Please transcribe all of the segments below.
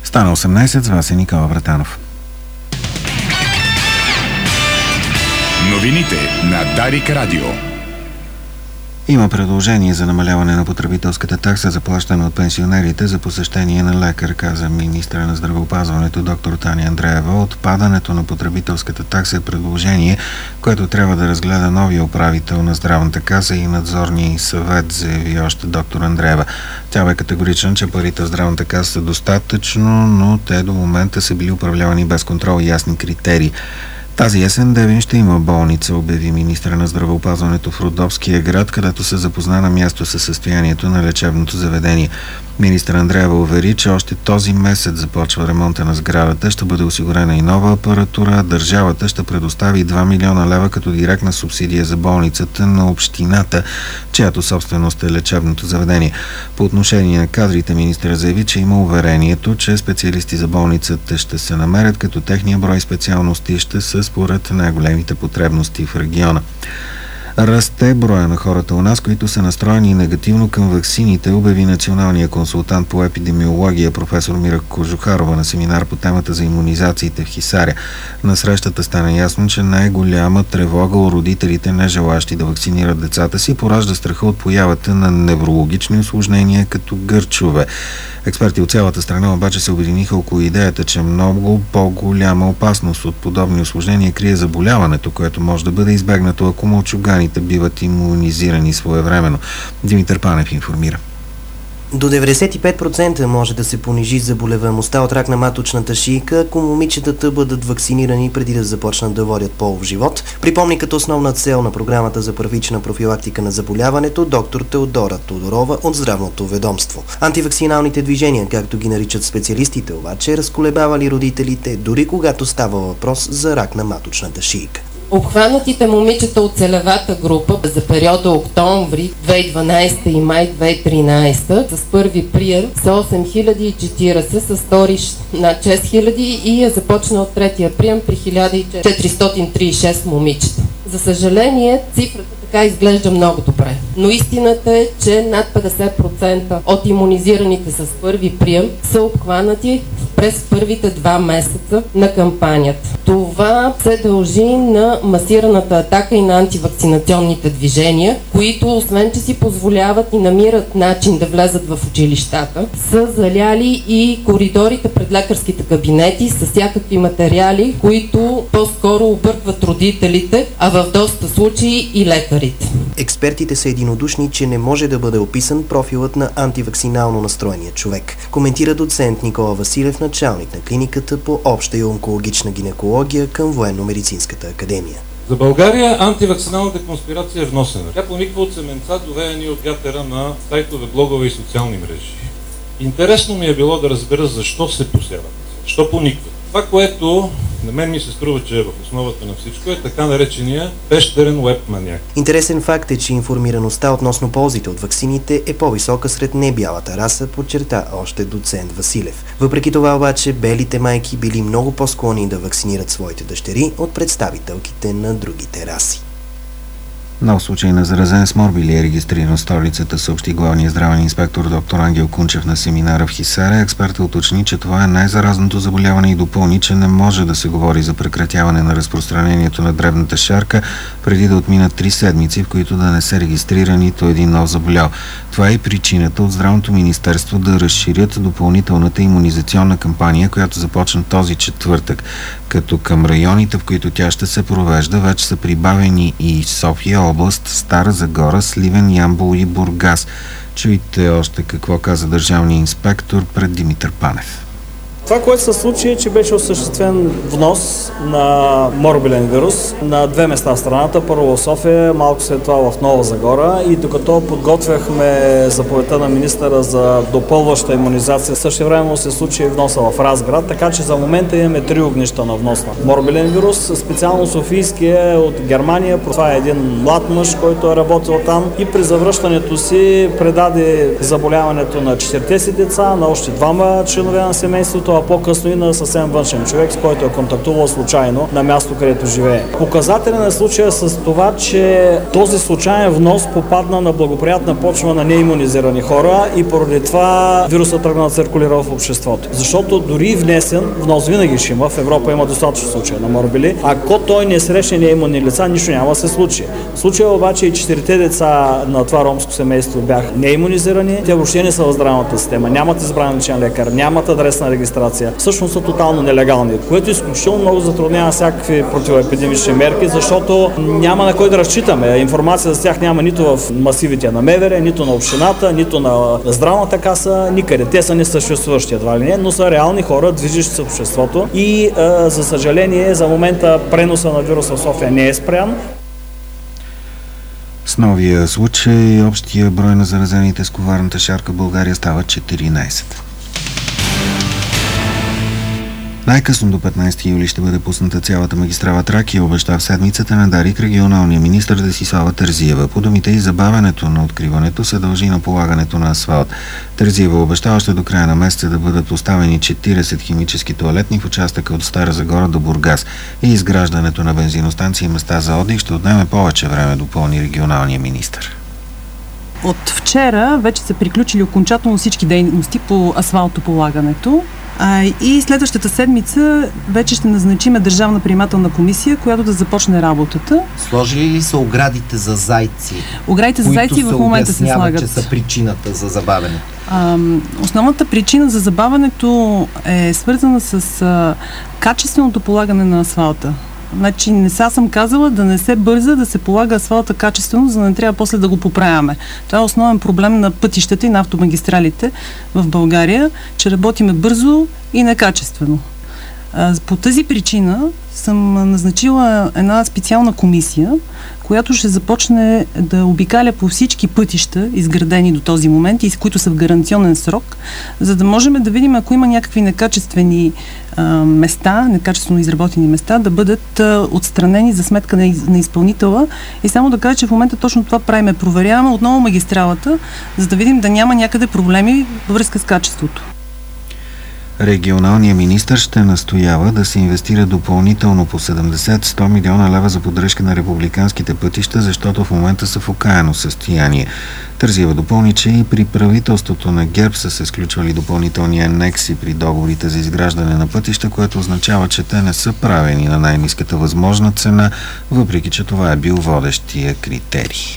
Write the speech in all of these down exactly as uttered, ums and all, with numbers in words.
Стана осемнайсет, с вас е Никола Вратанов. Новините на Дарик Радио. Има предложение за намаляване на потребителската такса за плащане от пенсионерите за посещение на лекар, каза министъра на здравеопазването доктор Таня Андреева. Отпадането на потребителската такса е предложение, което трябва да разгледа новия управител на здравната каса и надзорния съвет, заяви още доктор Андреева. Тя бе категорична, че парите в здравната каса са достатъчно, но те до момента са били управлявани без контрол и ясни критерии. Тази есен Девин ще има болница, обяви министъра на здравеопазването в Родопския град, където се запозна на място със състоянието на лечебното заведение. Министър Андреева увери, че още този месец започва ремонта на сградата, ще бъде осигурена и нова апаратура, а държавата ще предостави два милиона лева като директна субсидия за болницата на общината, чиято собственост е лечебното заведение. По отношение на кадрите, министъра заяви, че има уверението, че специалисти за болницата ще се намерят, като техния брой специалности ще са според най-големите потребности в региона. Расте броя на хората у нас, които са настроени негативно към ваксините, обяви националния консултант по епидемиология професор Мира Кожухарова на семинар по темата за имунизациите в Хисаря. На срещата стана ясно, че най-голяма тревога у родителите, не желащи да вакцинират децата си, поражда страха от появата на неврологични усложнения като гърчове. Експерти от цялата страна обаче се обединиха около идеята, че много по-голяма опасност от подобни усложнения крие заболяването, което може да бъде избегнато, ако мълчуганите биват имунизирани своевременно. Димитър Панев информира. До деветдесет и пет процента може да се понижи заболеваемостта от рак на маточната шийка, ако момичетата бъдат вакцинирани преди да започнат да водят полов живот. Припомни като основна цел на програмата за първична профилактика на заболяването доктор Теодора Тодорова от Здравното ведомство. Антивакциналните движения, както ги наричат специалистите, обаче разколебавали родителите, дори когато става въпрос за рак на маточната шийка. Обхванатите момичета от целевата група за периода октомври две хиляди и дванадесета и май две хиляди и тринадесета с първи прием са осем хиляди и четиридесет, с втори над шест хиляди и е започнал третия прием при хиляда четиристотин тридесет и шест момичета. За съжаление, цифрата така изглежда много добре, но истината е, че над петдесет процента от имунизираните с първи прием са обхванати през първите два месеца на кампанията. Това се дължи на масираната атака и на антивакцинационните движения, които освен, че си позволяват и намират начин да влезат в училищата, са заляли и коридорите пред лекарските кабинети с всякакви материали, които по-скоро объркват родителите, а в доста случаи и лекарите. Експертите са единодушни, че не може да бъде описан профилът на антивакцинално настроения човек. Коментира доцент Никола Василев, началник на клиниката по обща и онкологична гинекология към Военно-медицинската академия. За България антивакциналната конспирация е вносена. Тя пониква от семенца, довеяни от вятъра на сайтове, блогове и социални мрежи. Интересно ми е било да разбера защо се посяват, защо поникват. Това, което на мен ми се струва, че е в основата на всичко, е така наречения пещерен уеб маняк. Интересен факт е, че информираността относно ползите от ваксините е по-висока сред небялата раса, подчерта още доцент Василев. Въпреки това обаче, белите майки били много по-склонни да вакцинират своите дъщери от представителките на другите раси. Нов случай на заразен с морбили е регистриран в столицата, съобщи главният здравен инспектор доктор Ангел Кунчев на семинара в Хисаря. Експертът уточни, че това е най-заразното заболяване и допълни, че не може да се говори за прекратяване на разпространението на дребната шарка, преди да отминат три седмици, в които да не се регистрира нито един нов заболял. Това е и причината от Здравното министерство да разширят допълнителната имунизационна кампания, която започна този четвъртък, като към районите, в които тя ще се провежда, вече са прибавени и София област, Стара Загора, Сливен, Ямбол и Бургас. Чуйте още какво каза държавният инспектор пред Димитър Панев. Това, което се случи, е, че беше осъществен внос на морбилен вирус на две места в страната. Първо в София, малко след това в Нова Загора. И докато подготвяхме заповедта на министъра за допълваща имунизация, същевременно се случи вноса в Разград, така че за момента имаме три огнища на внос на морбилен вирус. Специално софийския от Германия. Това е един млад мъж, който е работил там и при завръщането си предаде заболяването на четирите си деца, на още двама членове на семейството, а по-късно и на съвсем външен човек, с който е контактувал случайно на място, където живее. Показателен е случая с това, че този случайен внос попадна на благоприятна почва на неимунизирани хора и поради това вирусът тръгна да циркулира в обществото. Защото дори внесен, внос винаги ще има, в Европа има достатъчно случаи на морбили. Ако той не срещне неимунни лица, нищо няма да се случи. В случая обаче и четирите деца на това ромско семейство бяха неимунизирани, те въобще не са в здравната система, нямат избран личен лекар, нямат адресна регистрация, всъщност са тотално нелегални, което изключително много затруднява всякакви противоепидемични мерки, защото няма на кой да разчитаме. Информация за тях няма нито в масивите на МВР, нито на общината, нито на здравната каса, никъде. Те са несъществуващи едва ли не, но са реални хора, движещи се в обществото и а, за съжаление за момента преноса на вируса в София не е спрян. С новия случай общия брой на заразените с коварната шарка в България става четиринайсет. Най-късно до петнайсети юли ще бъде пусната цялата магистрала Тракия, обеща в седмицата на Дарик регионалния министър Десислава Терзиева. По думите и забавянето на откриването се дължи на полагането на асфалт. Терзиева обеща още до края на месеца да бъдат поставени четирийсет химически тоалетни в участъка от Стара Загора до Бургас и изграждането на бензиностанции и места за отдих ще отнеме повече време, допълни регионалния министър. От вчера вече са приключили окончателно всички дейности по асфалтополагането. А, и следващата седмица вече ще назначиме Държавна приемателна комисия, която да започне работата. Сложили ли са оградите за зайци? Оградите за зайци в момента се слагат. Че са причината за забавянето. А, основната причина за забавянето е свързана с а, качественото полагане на асфалта. Значи не са съм казала да не се бърза да се полага асфалта качествено, за да не трябва после да го поправяме. Това е основен проблем на пътищата и на автомагистралите в България, че работиме бързо и некачествено. По тази причина съм назначила една специална комисия, която ще започне да обикаля по всички пътища, изградени до този момент и които са в гаранционен срок, за да можем да видим, ако има някакви некачествени а, места, некачествено изработени места, да бъдат а, отстранени за сметка на, на изпълнителя. И само да кажа, че в момента точно това правиме. Проверяваме отново магистралата, за да видим да няма някъде проблеми във връзка с качеството. Регионалният министър ще настоява да се инвестира допълнително по седемдесет до сто милиона лева за поддръжка на републиканските пътища, защото в момента са в окаяно състояние. Терзиева допълни, че и при правителството на ГЕРБ са се сключвали допълнителни анекси при договорите за изграждане на пътища, което означава, че те не са правени на най-ниската възможна цена, въпреки че това е бил водещия критерий.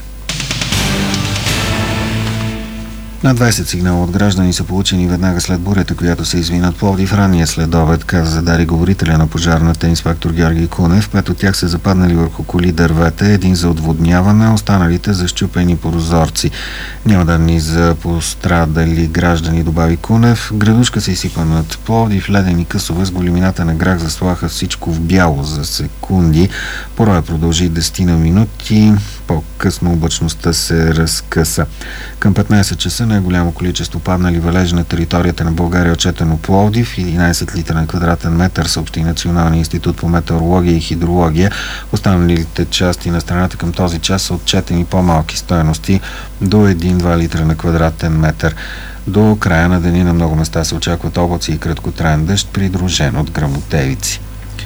На двайсет сигнала от граждани са получени веднага след бурята, която се изви над Пловдив ранния следобед, каза Дари говорителя на пожарната инспектор Георги Кунев. Пет от тях са западнали върху коли дървета, един за отводняване, останалите за счупени прозорци. Няма данни за пострадали граждани, добави Кунев. Градушка се изсипа над Пловдив, ледени късове с големината на грах заслаха всичко в бяло за секунди. Пороя продължи десет на минути. По-късно облачността се разкъса. Към петнайсет часа най-голямо количество паднали валежи на територията на България отчетено Пловдив, единайсет литра на квадратен метър, съобщи Националния институт по метеорология и хидрология. Останалите части на страната към този час са отчетени по-малки стойности до един-два литра на квадратен метър. До края на деня на много места се очакват облаци и краткотраен дъжд, придружен от гръмотевици.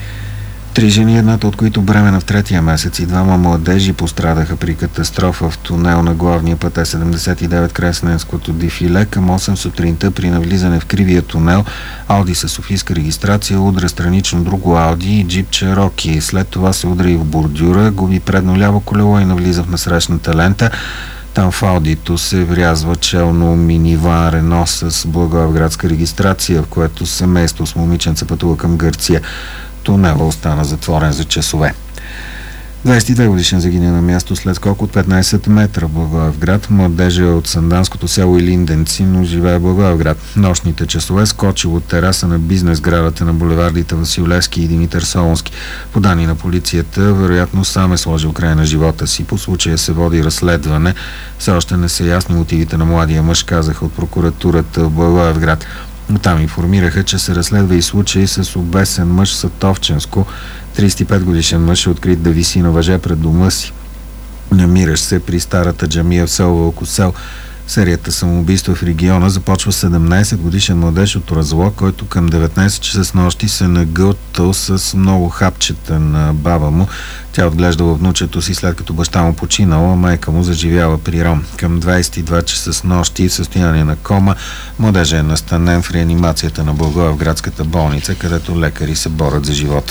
Три жени, едната от които бременна в третия месец и двама младежи пострадаха при катастрофа в тунел на главния път Е седемдесет и девет край Сненското дефиле. Към осем сутринта при навлизане в кривия тунел Ауди със софийска регистрация удря странично друго Ауди и джип Чероки. След това се удря и в бордюра, губи предно ляво колело и навлиза в насрещната лента. Там в Аудито се врязва челно миниван Рено с благоевградска регистрация, в което семейство с момиченца пътува към Гърция. Тунела остана затворен за часове. двайсет и две годишен загиня на място след скок от петнайсет метра в Благоевград. Младежа е от санданското село Илинденци, но живее в Благоевград. Нощните часове скочил от тераса на бизнес градата на булевардите Васил Левски и Димитър Солунски. По данни на полицията, вероятно сам е сложил край на живота си. По случая се води разследване. Все още не са ясни мотивите на младия мъж, казаха от прокуратурата в Благоевград. Там информираха, че се разследва и случай с обесен мъж в Сатовченско. трийсет и пет годишен мъж е открит да виси на въже пред дома си, намиращ се при старата джамия в село Вълкосел. Серията самоубийства в региона започва седемнайсет годишен младеж от Разлог, който към деветнайсет часа с нощи се нагълтал с много хапчета на баба му. Тя отглеждала внучето си след като баща му починала, майка му заживяла при ром. Към двайсет и два часа с нощи в състояние на кома младежът е настанен в реанимацията на Благоевградската болница, където лекари се борят за живота.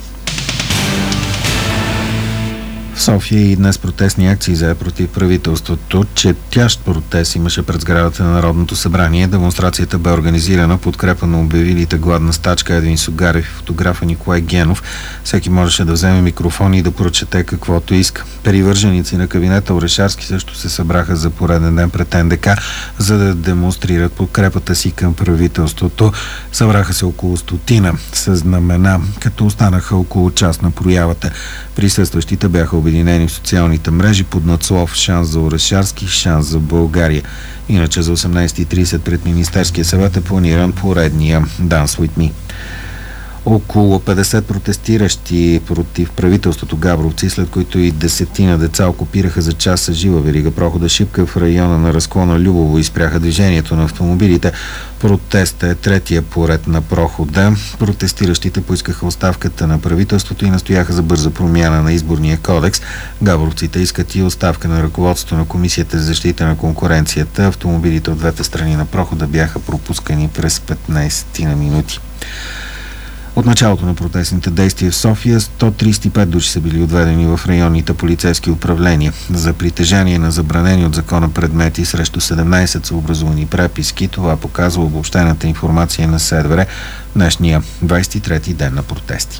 В София и днес протестни акции за против правителството. Четящ протест имаше пред сградата на Народното събрание. Демонстрацията бе организирана подкрепа на обявилите гладна стачка Едвин Сугарев и фотографа Николай Генов. Всеки можеше да вземе микрофон и да прочете каквото иска. Привърженици на кабинета Орешарски също се събраха за пореден ден пред Ен Де Ка, за да демонстрират подкрепата си към правителството. Събраха се около стотина с знамена, като останаха около час на проявата. Присъстващите бяха обединени в социалните мрежи под надслов "Шанс за Орешарски, шанс за България". Иначе за осемнайсет и трийсет пред Министерския съвет е планиран поредния Dance with Me. Около петдесет протестиращи против правителството габровци, след които и десетина деца окупираха за час с жива верига прохода Шипка в района на разклона Любово и спряха движението на автомобилите. Протестът е третия поред на прохода. Протестиращите поискаха оставката на правителството и настояха за бърза промяна на изборния кодекс. Габровците искат и оставка на ръководството на Комисията за защита на конкуренцията. Автомобилите от двете страни на прохода бяха пропускани през петнайсет на минути. От началото на протестните действия в София сто трийсет и пет души са били отведени в районните полицейски управления. За притежание на забранени от закона предмети срещу седемнайсет са образувани преписки. Това показва обобщената информация на СЕДВР днешния двайсет и трети ден на протести.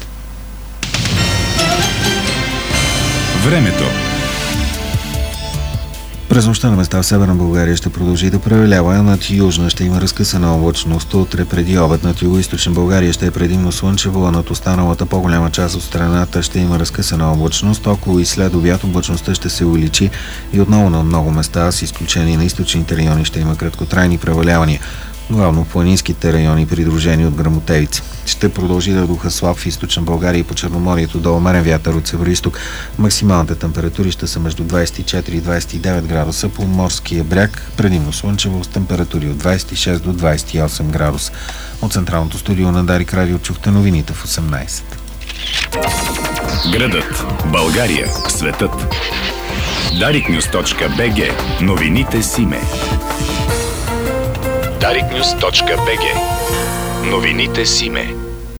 Времето. През нощта на места в Северна България ще продължи да превалява, над южна ще има разкъсана облачност. Утре преди обед над югоизточна България ще е предимно слънчево, а над останалата по-голяма част от страната ще има разкъсана облачност. Около и след обяд облачността ще се увеличи и отново на много места, с изключение на източните райони, ще има краткотрайни превалявания. Главно в планинските райони, придружени от гръмотевици. Ще продължи да духа слаб в източна България и по Черноморието до умерен вятър от североизток. Максималните температури ще са между двайсет и четири и двайсет и девет градуса по морския бряг, предимно слънчево с температури от двайсет и шест до двайсет и осем градуса. От централното студио на Дарик Радио чухте новините в осемнайсет. Градът, България, светът. дарик нюз точка би джи. Новините с име. дарик нюз точка би джи. Новините с име.